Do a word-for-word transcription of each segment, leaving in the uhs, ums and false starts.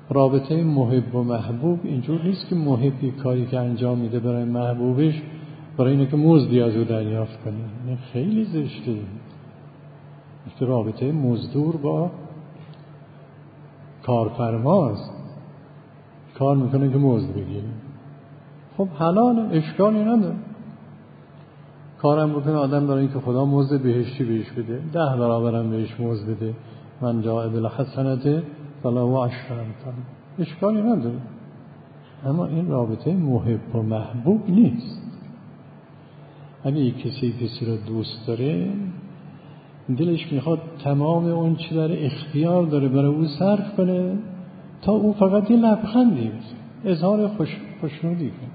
رابطه محب و محبوب اینجور نیست که محبی کاری که انجام میده برای محبوبش برای اینه که مزدی از او دریافت کنه. این خیلی زشته. این رابطه مزدور با کارفرماست، کار میکنه که مزد بگیره. خب حلال، اشکالی نداره. کارم بکنه آدم برای اینکه خدا مزد بهشتی بهش بده، ده برابرم بهش مزد بده. من جاء بالحسنة فله عشر امثالها، اشکالی نداره. اما این رابطه محب و محبوب نیست. اگه یک کسی کسی رو دوست داره، دلش میخواد تمام اون چی در اختیار داره برای او صرف کنه تا او فقط یه لبخندی بزنه، اظهار خوش خوشنودی کنه،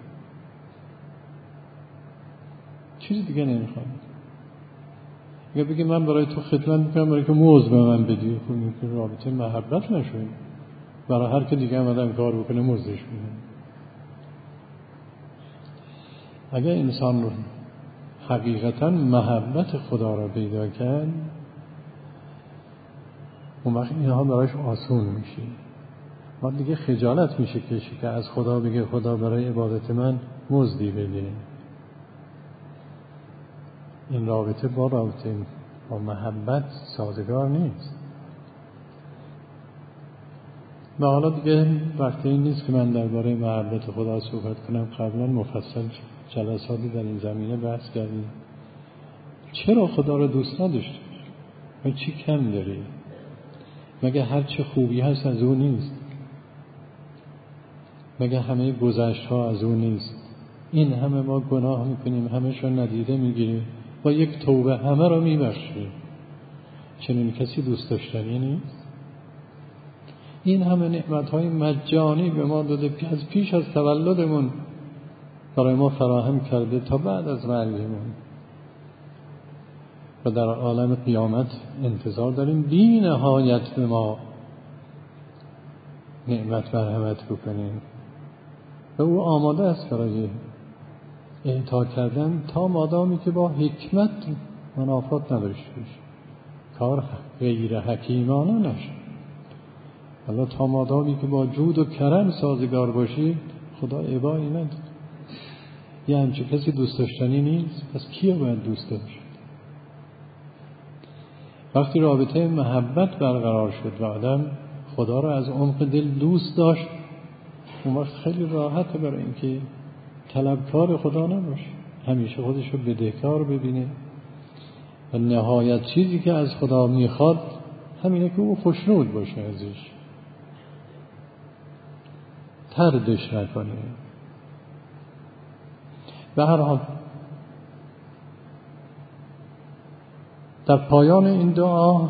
چیز دیگه نمیخواد. اگه بگه من برای تو خدمت میکنم برای که موز به من بدی، کنی که رابطه محبت نشوی. برای هر که دیگه هم آدم کار بکنه موزش میده. اگه انسان رو حقیقتا محبت خدا را پیدا کرد، اون وقت اینها براش آسون میشه. بعد دیگه خجالت میشه کشی که از خدا بگه خدا برای عبادت من مزدی بده. این رابطه با رابطه با محبت سازگار نیست. و حالا دیگه وقتی این نیست که من درباره محبت خدا صحبت کنم. قبلا مفصل جلساتی در این زمینه بحث کردیم. چرا خدا رو دوست نداشتی؟ و چی کم داری؟ مگه هر چه خوبی هست از او نیست؟ مگه همه گذشت ها از او نیست؟ این همه ما گناه میکنیم، همه‌شون ندیده میگیریم، با یک توبه همه رو میبخشیم. چنین کسی دوست داشتنی نیست؟ این همه نعمت‌های مجانی به ما داده، از پیش از تولدمون برای ما فراهم کرده تا بعد از مرگمون، و در عالم قیامت انتظار داریم بی نهایت به ما نعمت مرحمت بکنیم. و او آماده است برای اعطا کردن تا مادامی که با حکمت منافات نداشته باشه، کار غیر حکیمانه نشه. حالا تا مادامی که با جود و کرم سازگار باشی، خدا ابایی نداره. یه همچه کسی دوست داشتنی نیست، پس کیه باید دوست داشت؟ وقتی رابطه محبت برقرار شد و آدم خدا را از عمق دل دوست داشت، اون وقت خیلی راحته برای اینکه طلبکار خدا نباشه، همیشه خودش رو بدهکار ببینه و نهایت چیزی که از خدا میخواد همینه که او خوشنود باشه ازش، تردش نکنه. به هر حال در پایان این دعا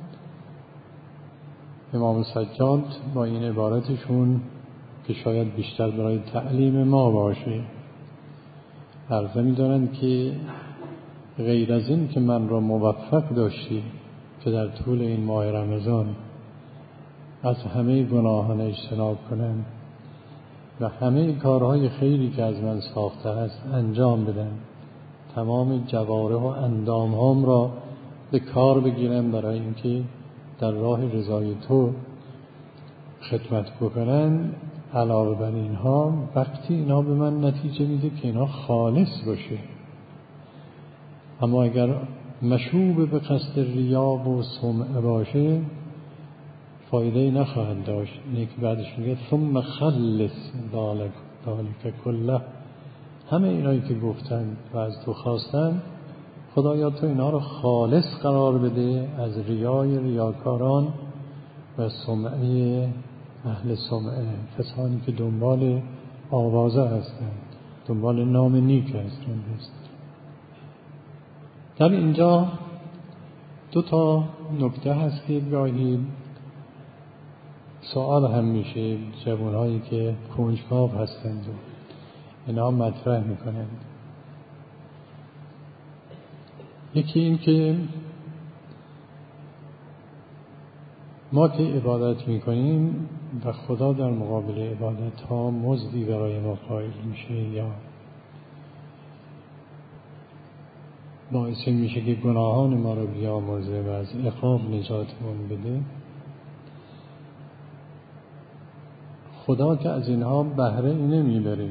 امام سجاد با این عبارتشون که شاید بیشتر برای تعلیم ما باشه عرضه می دارند که غیر از این که من را موفق داشتی که در طول این ماه رمضان از همه گناهان اجتناب کنم و همه کارهای خیری که از من ساخته است انجام بدم، تمام جوارح و اندامهام را به کار بگیرم برای اینکه در راه رضای تو خدمت بکنن. علاوه بر اینها وقتی اینا به من نتیجه میده که اینا خالص باشه، اما اگر مشوب به قصد ریا و سمعه باشه فایده نخواهد داشت. اینه که بعدش میگه ثم خلص ذالک کله، همه اینایی که گفتن و از تو خواستن خدایا تو اینا رو خالص قرار بده از ریای ریاکاران و سمعه اهل سمعه، کسانی که دنبال آوازه هستند، دنبال نام نیک هستند. در اینجا دو تا نکته هست که گاهی سوال هم میشه، جوانهایی که کنجکاو هستند و اینا مطرح میکنند. یکی این که ما که عبادت میکنیم و خدا در مقابل عبادت ها مزدی برای ما قائل میشه یا باعث میشه که گناهان ما رو بیامرزه و از عقاب نجاتمون بده، خدا که از اینها بهره نمیبره.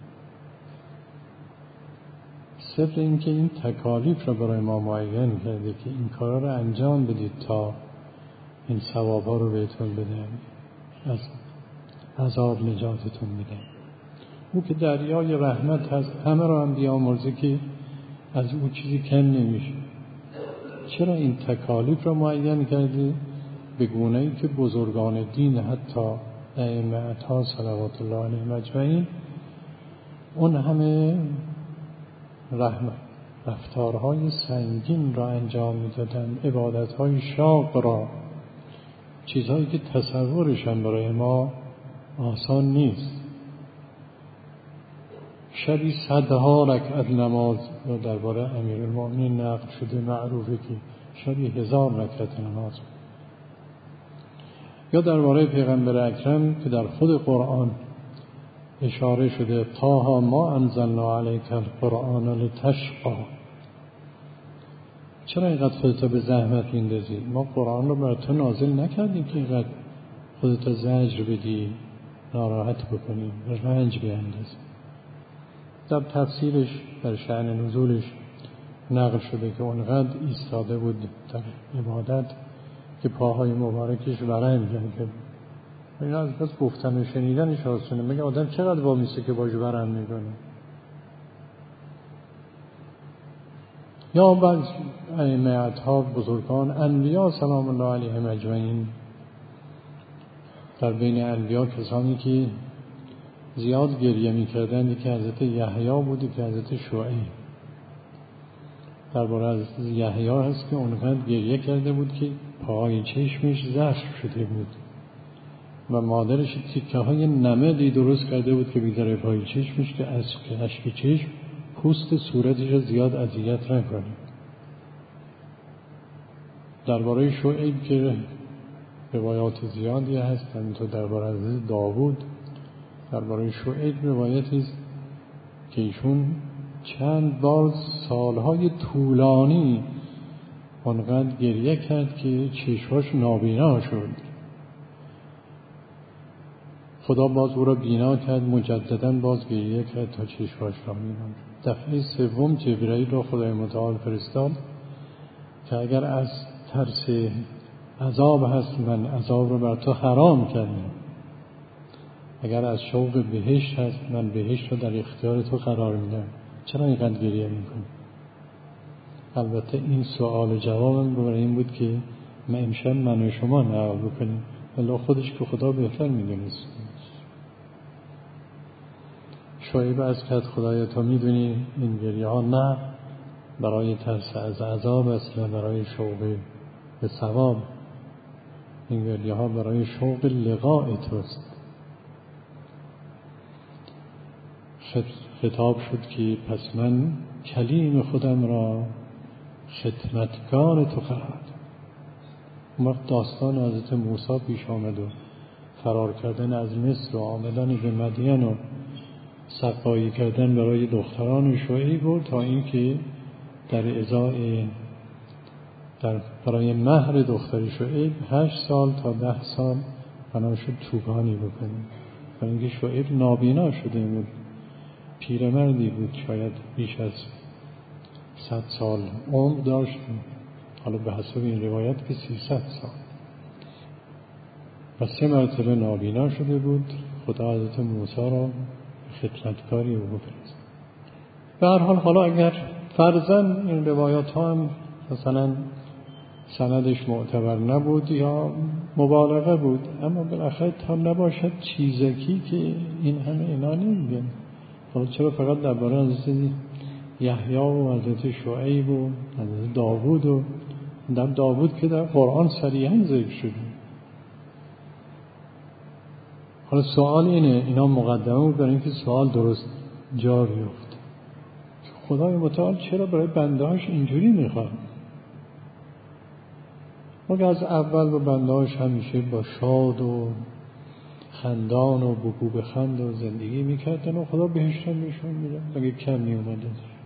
سر این که این تکالیف را برای ما معین کرده که این کارا را انجام بدید تا این ثوابا رو بهتون بدن، از عذاب نجاتتون میدن. او که دریای رحمت هست، همه را هم بیامرزه که از او چیزی کم نمیشه. چرا این تکالیف را معین کرده؟ به گونه‌ای که بزرگان دین، حتی ائمه‌ها صلوات الله علیهم اجمعین، اون همه رحمت رفتارهای سنگین را انجام میدادن، عبادتهای شاق را، چیزهایی که تصورش هم برای ما آسان نیست. شبی صدها رکعت نماز درباره امیرالمومنین نقل شده، معروفه که شبی هزار رکعت نماز. یا درباره پیغمبر اکرم که در خود قرآن اشاره شده، طه ما انزلنا علیک القرآن لتشقی. چرا اینقدر خودتا به زحمت میندازی؟ ما قرآن رو بر تو نازل نکردیم که اینقدر خودتا زجر بدی، ناراحت بکنی، رنج بیندازی. در تفسیرش در شأن نزولش نقل شده که اونقدر ایستاده بود در عبادت که پاهای مبارکش ورم کرده. این از بس گفتن و شنیدنش آسونه. مگه آدم چقدر وامیسته که باش ورم میکنه؟ یا بعض ائمه اصحاب بزرگان انبیا سلام الله علیهم اجمعین، در بین انبیا کسانی که زیاد گریه میکردن که حضرت یحیی بوده که حضرت شعیب. درباره حضرت یحیی هست که اونقدر گریه کرده بود که پاهای چشمش زخم شده بود و مادرش تیکه های نمدی درست کرده بود که بیداره پای چشمش که از اشک چشم پوست صورتش را زیاد اذیت نکنه. درباره شعیب که روایات زیادی هست، همینطور درباره حضرت داوود. درباره شعیب روایتی است که ایشون چند بار سالهای طولانی اونقدر گریه کرد که چشماش نابینا شد. خدا باز او را بینا کرد، مجددا باز گریه کرد تا چشماش نابینا شد. دفعه سوم جبرئیل را خدای متعال فرستاد که اگر از ترس عذاب هست من عذاب را بر تو حرام کردم، اگر از شوق بهشت هست من بهشت را در اختیار تو قرار میدم، چرا اینقدر گریه میکنی؟ البته این سوال جوابم برای این بود که ما امشب من و شما نقل بکنیم، ولی خودش که خدا بهتر میدونست. شعیب از که خدایا تو میدونی این گریه ها نه برای ترس از عذاب است نه برای شوق به ثواب، این گریه ها برای شوق لقاء توست. خطاب شد که پس من کلیم خودم را خدمتگار تو قرار دادم. اون وقت داستان حضرت موسی پیش آمد و فرار کردن از مصر و آمدن به مدین و سقایی کردن برای دختران شعیب بود تا اینکه در ازای در برای مهر دختر شعیب هشت سال تا ده سال بنا شد چوگانی بکنه. برای اینکه شعیب نابینا شده بود، پیرمردی بود، شاید بیش از صد سال عمر داشت، حالا به حسب این روایت که سیصد سال، و سه مرتبه نابینا شده بود. خدا حضرت موسی را خدمتکاری او بفرست. به هر حال حالا اگر فرضاً این روایات ها هم مثلا سندش معتبر نبود یا مبالغه بود، اما بالاخره تا نباشد چیزکی که این همه اینا نمیگن. حالا چرا فقط درباره حضرت یحیی و حضرت شعیب و حضرت داوود و در داوود که در قرآن صریحاً ذکر شده. حالا سوال اینه، اینا مقدمه بود برای اینکه سوال درست جا بیفته. خدای متعال چرا برای بندهاش اینجوری میخواد؟ مگه از اول با بندهاش همیشه با شاد و خندان و بگو بخند و زندگی میکردن و خدا بهشتن میشون میدن، مگه کم میومده؟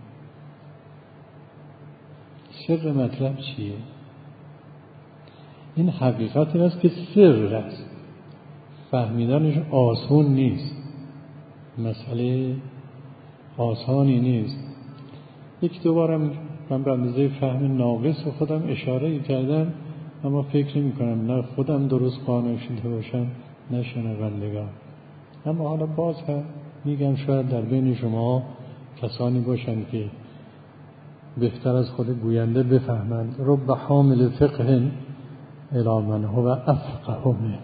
سر مطلب چیه؟ این حقیقت این است که سر است، فهمیدنش آسون نیست، مسئله آسانی نیست. یک دوبارم من به اندازه فهم ناقص خودم اشاره کردم، اما فکر نمی کنم نه خودم درست قانع شده باشم نه شنوندگان. اما حالا باز هم میگم شاید در بین شما کسانی باشند که بهتر از خود گوینده بفهمند. رب حامل فقه الی من هو افقه منه.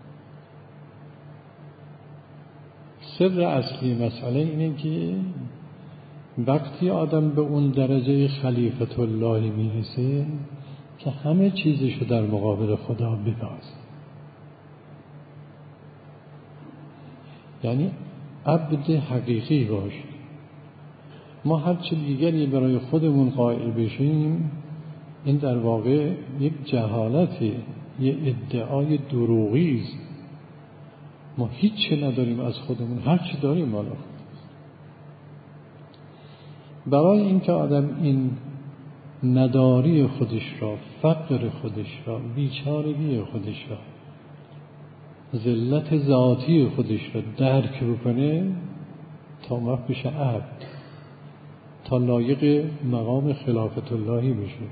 سر اصلی مسئله اینه که وقتی آدم به اون درجه خلیفت الله میرسه که همه چیزشو در مقابل خدا ببازه، یعنی عبد حقیقی باشه. ما هر چه دیگری برای خودمون قائل بشیم این در واقع یک جهالته، یک ادعای دروغی است. ما هیچ چه نداریم از خودمون، هر چی داریم مال خودمون. برای اینکه آدم این نداری خودش را، فقر خودش را، بیچارگی خودش را، ذلت ذاتی خودش را درک بکنه تا وقت بشه عبد، تا لایق مقام خلافت اللهی بشه.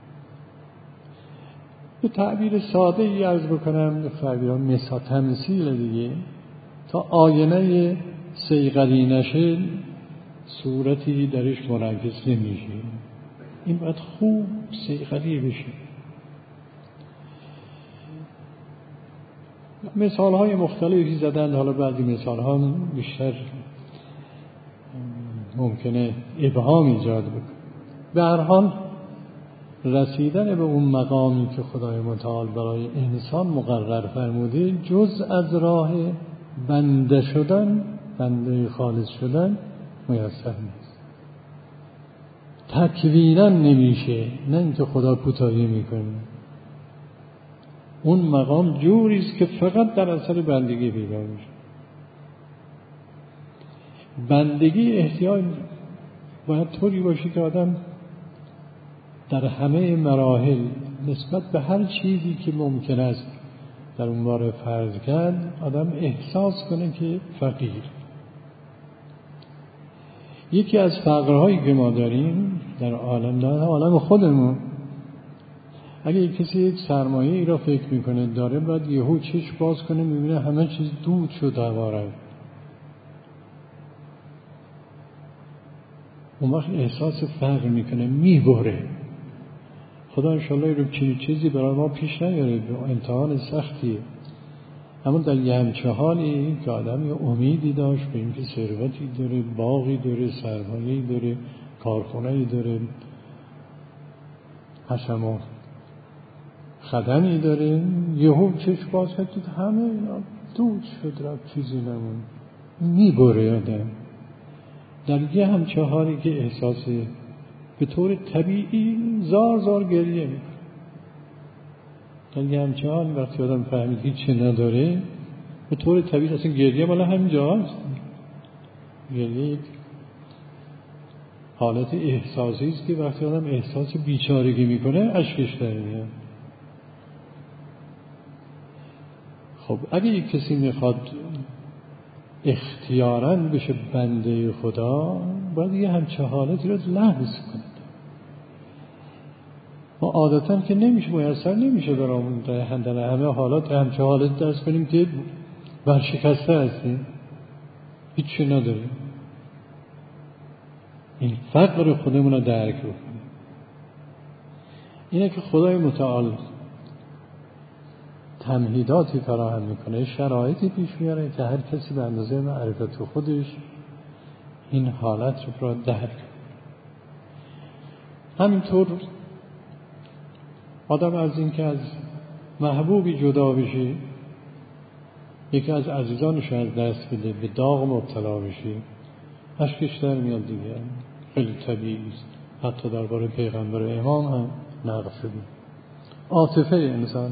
به تعبیر ساده ای عرض بکنم، تعبیر مثال تمثیل دیگه، تا آینه صیقلی نشه صورتی درش منعکس نمیشه. این باید خوب صیقلی بشه. مثال های مختلفی زدن، حالا بعضی مثال ها بیشتر ممکنه ابهام ایجاد بکنه. به هر حال رسیدن به اون مقامی که خدای متعال برای انسان مقرر فرموده جز از راه بنده شدن، بنده خالص شدن میسر نیست. تکوینا نمیشه، نه اینکه خدا کوتاهی میکنه. اون مقام جوری است که فقط در اثر بندگی پیدا میشه. بندگی احتیاج باید طوری باشه که آدم در همه مراحل نسبت به هر چیزی که ممکن است در اون باره فرض کرد آدم احساس کنه که فقیر. یکی از فقرهایی که ما داریم در عالم، در عالم خودمون، اگه یک کسی یک سرمایه ای را فکر میکنه داره، باید یهو چشم باز کنه میبینه همه چیز دود شد هواره، اون وقت احساس فقر میکنه، میبره. خدا انشالله رو چنین چیزی برای ما پیش نیاره، امتحان سختیه. اما در یه همچه حالی که آدم یه امیدی داشت به اینکه ثروتی داره، باغی داره، سرمایه‌ای داره، کارخونه‌ای داره، حشم و خدمی داره، یهو چشم باز کرد همه دود شد، رفت، چیزی نمون، میبره آدم. در یه همچه حالی که احساس به طور طبیعی زار زار گریه میکنه. در یه همچه حالی وقتی آدم فهمید هیچی نداره، به طور طبیعی اصلا گریه مالا همینجا هست. گریه یک حالت احساسی است که وقتی آدم احساس بیچارگی میکنه اشکش در میاد. خب اگه یک کسی میخواد اختیاراً بشه بنده خدا، باید یه همچه حالتی رو لحظ کنه. ما عادتاً که نمیشه، میسر نمیشه برامون در همه حالات همچه حالت دست کنیم که برشکسته هستیم، هیچی نداریم. این فقر خودمون رو درک بکنیم. اینه که خدای متعال تمهیداتی فراهم میکنه، شرایطی پیش میاره که هر کسی به اندازه معرفت خودش این حالت رو درک کنه. همینطور آدم از این که از محبوبی جدا بشه، یکی از عزیزانش از دست بده، به داغ مبتلا بشه، اشکش در میاد دیگه، خیلی طبیعی است. حتی درباره پیغمبر امام هم نقل شده. عاطفه انسان،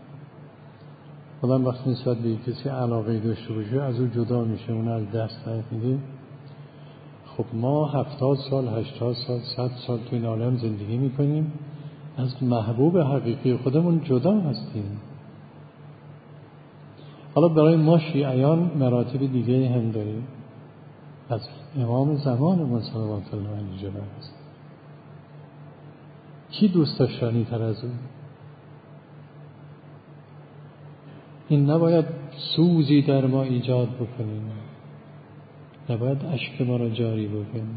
آدم وقتی نسبت به کسی علاقه داشته باشه از او جدا میشه، اون از دست میده. خب ما هفتاد سال، هشتاد سال، صد سال تو این عالم زندگی میکنیم، از محبوب حقیقی خودمون جدا هستیم. حالا برای ما شیعیان مراتب دیگه هم داریم. از امام زمان ما صلوات الله علیه است. کی دوست داشتنی تر از اون؟ این نباید سوزی در ما ایجاد بکنیم، نباید اشک ما را جاری بکنیم.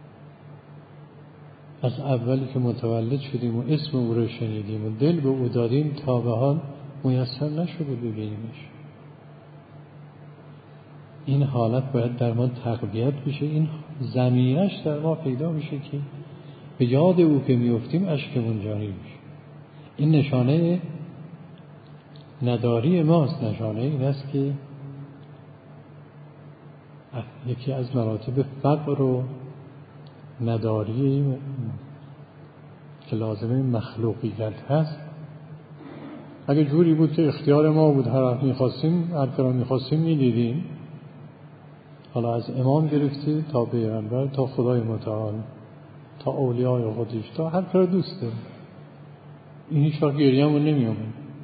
از اولی که متولد شدیم و اسم او را شنیدیم و دل به او دادیم تا به حال میسر نشده ببینیمش. این حالت باید در ما تقویت بشه، این ضمیرش در ما پیدا بشه که به یاد او که میفتیم اشکمون جاری بشه. این نشانه نداری ماست. نشانه این است که یکی از مراتب فقر و نداری که لازمه مخلوقیت هست. اگه جوری بود که اختیار ما بود، هر وقت می‌خواستیم هر کاری می‌خواستیم می‌دیدیم، حالا از امام گرفتی تا پیغمبر تا خدای متعال تا اولیای خودش تا هر کار دوست داریم، این هیچ وقت گریه‌مون نمی‌آمد،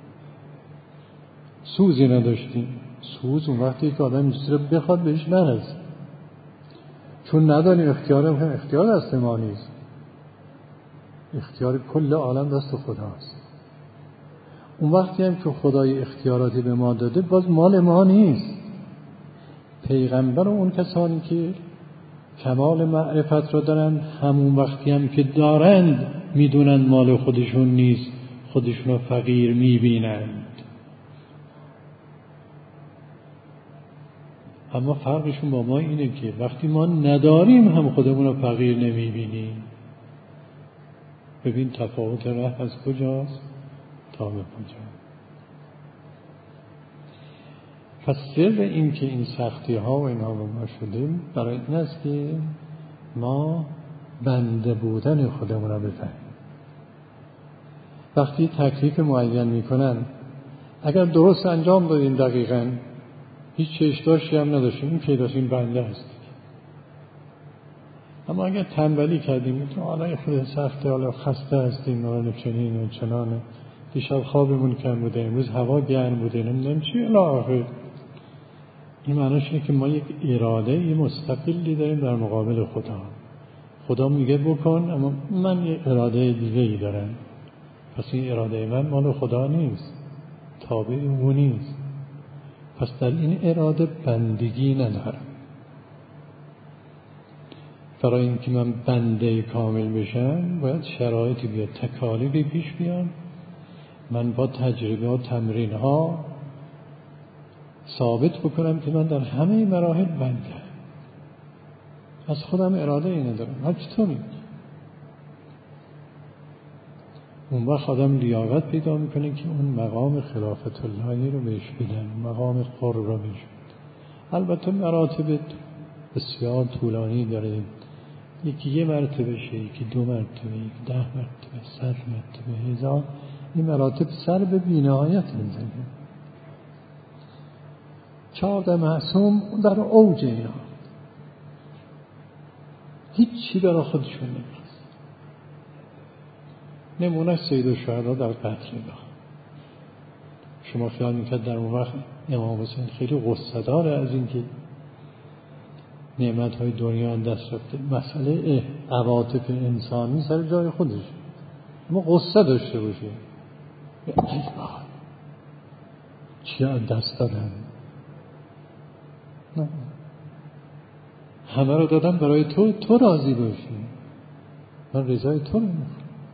سوزی نداشتیم. سوز اون وقتی که آدم چیزی رو بخواد بهش نرسه، چون نداریم. اختیارم هم اختیار دست ما نیست، اختیار کل عالم دست خداست. اون وقتی هم که خدای اختیاراتی به ما داده باز مال ما نیست. پیغمبر و اون کسانی که کمال معرفت را دارند همون وقتی هم که دارند میدونند مال خودشون نیست، خودشون رو فقیر میبینند. اما فرقشون با ما اینه که وقتی ما نداریم هم خودمون رو فقیر نمیبینیم. ببین تفاوت ره از کجاست تا به کجا. پس سر این که این سختی ها و اینها به ما شدیم برای این است که ما بنده بودن خودمون رو بفهمیم. وقتی تکلیف معین میکنن اگر درست انجام دادیم دقیقاً هیچ چشداشی هم نداشتیم، این پیداست، این بنده هست. اما اگر تنبلی کردیم تو حالا خود سخته، حالا خسته هستیم، حالا چنین و چنانه، دیشب خوابمون کم بوده، امروز هوا گرم بوده، نمیدونم چی الی آخر، این معناش اینه که ما یک اراده یه مستقلی داریم در مقابل خدا. خدا میگه بکن اما من یه اراده دیگه ای دارم، پس این اراده من مال خدا نیست، تابع او نیست. پس در این اراده بندگی ندارم. برای اینکه من بنده کامل بشم باید شرایطی بیاد، تکالیفی پیش بیاد، من با تجربه و تمرین ها ثابت بکنم که من در همه مراحل بنده، از خودم اراده ای ندارم. هر چطوری اون وقت آدم لیاقت پیدا میکنه که اون مقام خلافت اللهی رو بهش بدن، مقام قرب رو بهش بدن. البته مراتب بسیار طولانی داره، یکی یه مرتبه شه، یکی دو مرتبه، یکی ده مرتبه، صد مرتبه، هزار. این مراتب سر به بی‌نهایت میزنه. چهارده معصوم در اوج اینا هیچی برای خودشون نمیخواست. نمونه سید الشهدا در قتل الله. شما خیال میکرد در اون وقت امام حسین خیلی غصه داره از اینکه نعمت های دنیا دست رفته، مسئله عواطف انسانی سر جای خودش، اما غصه داشته باشه چی از دست دادن؟ نه، همه رو دادم برای تو، تو راضی باشی، من رضای تو رو میخوام.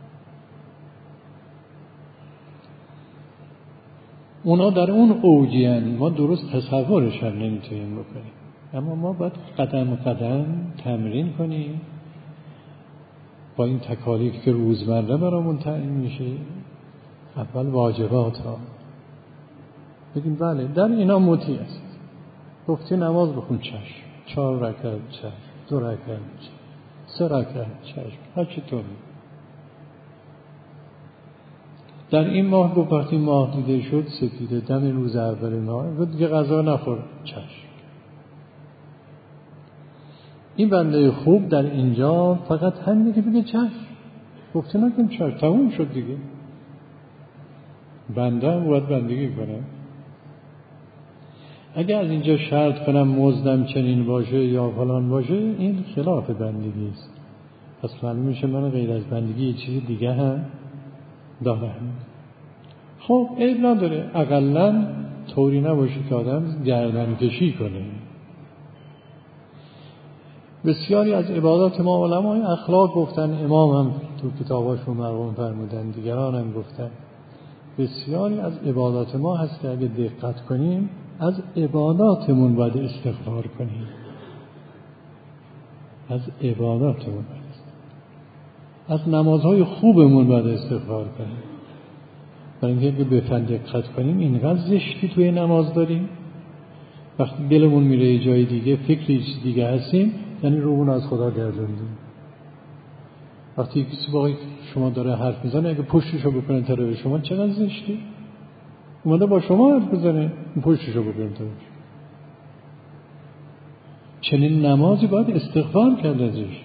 اونا در اون اوجین، ما درست تصورش هم نمیتونیم بکنیم، اما ما باید قدم قدم تمرین کنیم با این تکالیف که روزمره برامون تعیین میشه. اول واجبات ها بگیم بله در اینا مطیع است. گفتی نماز بخون، چشم، چهار رکعت چشم، دو رکعت چشم، سه رکعت چشم، هر چطوری. در این ماه گفت وقتی ماه دیده شد سپیده دم روز اول ماه گفت دیگه غذا نخور، چشم. این بنده خوب در اینجا فقط همینه که بگه چشم، گفته نکن چشم، تموم شد دیگه. بنده هم باید بندگی کنه. اگر از اینجا شرط کنم مزدم چنین باشه یا فلان باشه، این خلاف بندگی است. پس معلوم میشه من غیر از بندگی یه چیز دیگه هم دارم. خب عیب نداره، اقلن طوری نباشه که آدم گردن کشی کنه. بسیاری از عبادات ما علمای اخلاق گفتن، امام هم تو کتاباشون مرقوم فرمودن، دیگران هم گفتن، بسیاری از عبادات ما هست که اگه دقت کنیم از عباداتمون باید استغفار کنیم، از عباداتمون باید، از نمازهای خوبمون باید استغفار کنیم. برای اینکه اگه بفن دقت کنیم اینقدر زشتی توی نماز داریم، وقتی دلمون میره یه جای دیگه، فکری چیز دیگه هستیم، یعنی روحون از خدا گردوندیم. وقتی کسی با شما داره حرف میزنه، اگه پشتشو بکنه طرف شما، چقدر زشتی. اومده با شما حرف بزنه، پشتشو بکنه طرف. چنین نمازی باید استغفار کرد ازش،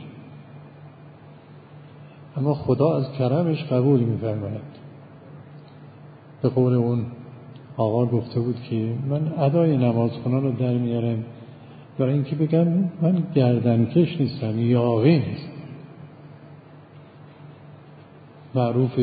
اما خدا از کرمش قبول می‌فرماید. به قول اون آقا گفته بود که من ادای نمازخونان رو در میارم برای اینکه بگم من گردنکش نیستم، یاغی نیستم. معروف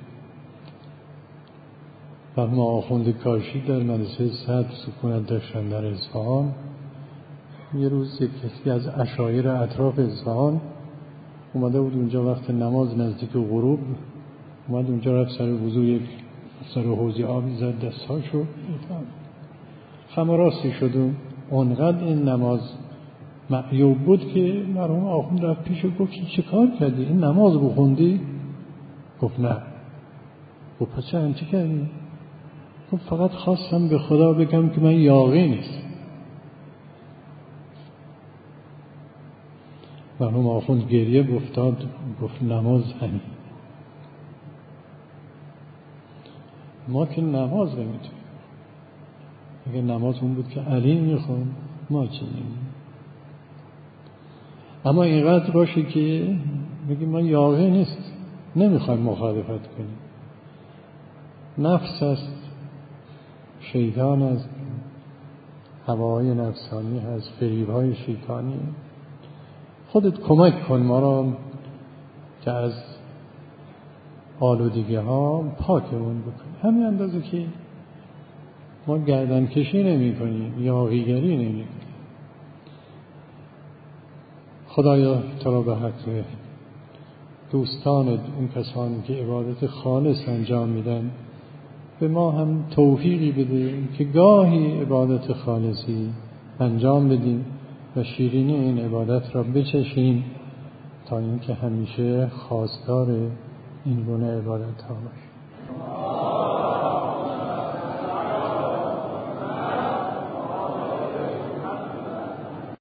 مرحوم آخوند کاشی در مدرسه صدر سکونت داشتن در اصفهان. یه روز یک کسی از عشایر اطراف اصفهان اومده بود اونجا، وقت نماز نزدیک غروب اومد اونجا، رفت سر وضو، یک سر حوضی آبی زد دستاشو، خم راستی شد و اونقدر این نماز معیوب بود که مرحوم آخوند رفت پیش و گفت چه کار کردی؟ این نماز بخوندی؟ گفت نه. گفت پس چه چی کردی؟ گفت فقط خواستم به خدا بگم که من یاغی نیستم. مرحوم آخوند گریه افتاد، گفت نماز همین. ما که نماز نمیتونیم. اگه نماز اون بود که علی میخوند، ما چه نمیم. اما اینقدر باشه که بگیم من یاغی نیست، نمیخوایم مخالفت کنیم. نفس است، شیطان است، هواهای نفسانی هست، فریب‌های شیطانی. خودت کمک کن ما را که از آلودگی ها پاکمون بکنیم. همین اندازه که ما گردن کشی نمی کنیم، یاغیگری نمی کنیم. خدایا تو را به حق دوستان اون کسانی که عبادت خالص انجام میدن به ما هم توفیقی بده که گاهی عبادت خالصی انجام بدیم و شیرینی این عبادت را بچشیم تا اینکه همیشه خواستار این گونه عبادت ها باشیم.